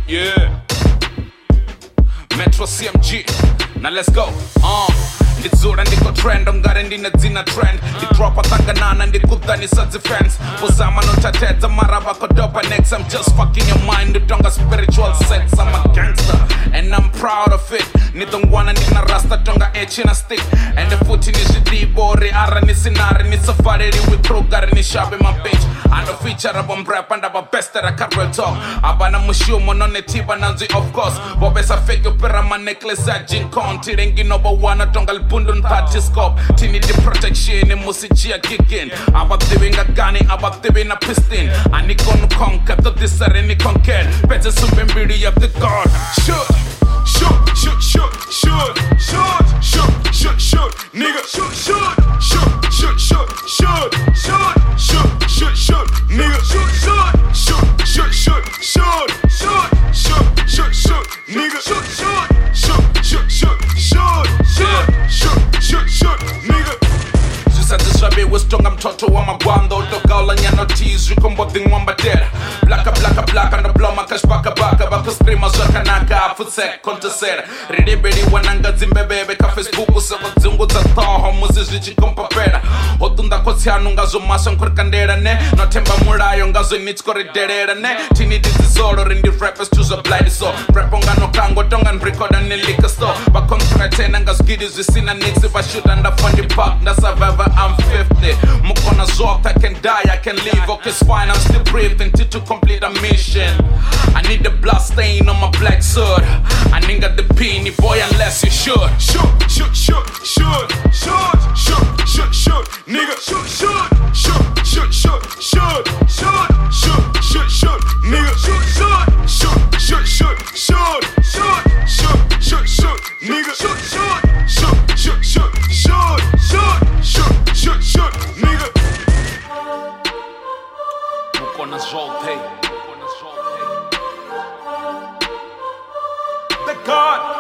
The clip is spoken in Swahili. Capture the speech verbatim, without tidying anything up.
Yeah. Metro C M G. Now let's go. Uh. Ndizura ndiko trend ungare ndine dzina trend ndidropa tanganana ndikudhanisa defense uzama notatedza mara vakodopa next. I'm just fucking your mind utonga spiritual sex. I'm a gangster and I'm proud of it. Nitongwana ndina rasta tonga echi na stick and the futi ni zvidibori ara ni sinari ni safari with krugari ni shabe my bitch. I no feature abo mrap and abo best that I can't real talk. Abana mushumo none tiba nanzi of course. Bobesa fake upera my necklace at Jin Con. Tirengi noba wana tonga lpundun partiscope. Tini di protection and musijia kicking. Abaktivinga gani abaktivina piston. Ani konu konka to disare ni konken. Better sumbembiri of the god. Shoot, shoot, shoot, shoot, shoot, shoot, shoot, shoot, shoot, nigga, shoot, shoot, shoot, shoot, shoot, shoot, shoot, shoot, shoot, shoot, nigga, shoot, shoot, shoot, shoot, shoot, shoot, shoot, shoot, shoot, nigga, shoot, shoot, shoot, shoot, shoot, shoot, shoot, shoot, shoot, nigga. Satisfabe wistonga mtoto wa magwando utokaula nyano tease rikombothi ngwamba dera blaka blaka blaka ndo bloma kashbaka baka baka sprima zwaka naka futsek kontesera ridibedi wananga zimbebebe ka Facebook usako dzungu za toho muzizi chikompapera otunda kotsianu ngazo maso nkurikandera ne notemba mulayo ngazo nitskoriderera ne tini dizizolo rindi rappers tuzo blind so rapo ngano kango tonga nrecorda ni liquor store bakontratena ngazgidi zisina nixi vashuta ndafondi park ndasavava I'm fifty. Mukona zok, I can die, I can leave. Okay, it's fine, I'm still breathing till to complete a mission. I need the blood stain on my black suit. I ain't got the peony boy unless you shoot. Shoot, shoot, shoot, shoot, shoot, shoot, shoot, shoot, nigga. Shoot, shoot, shoot, shoot, shoot, shoot, shoot, shoot, shoot, shoot, nigga. Shoot, shoot, shoot, shoot, shoot, shoot, shoot, shoot, shoot, shoot, nigga. Shoot, shoot, shoot, shoot, shoot, shoot, shoot, shoot. Shoot, shoot, nigga. Mukona żołtej. The God.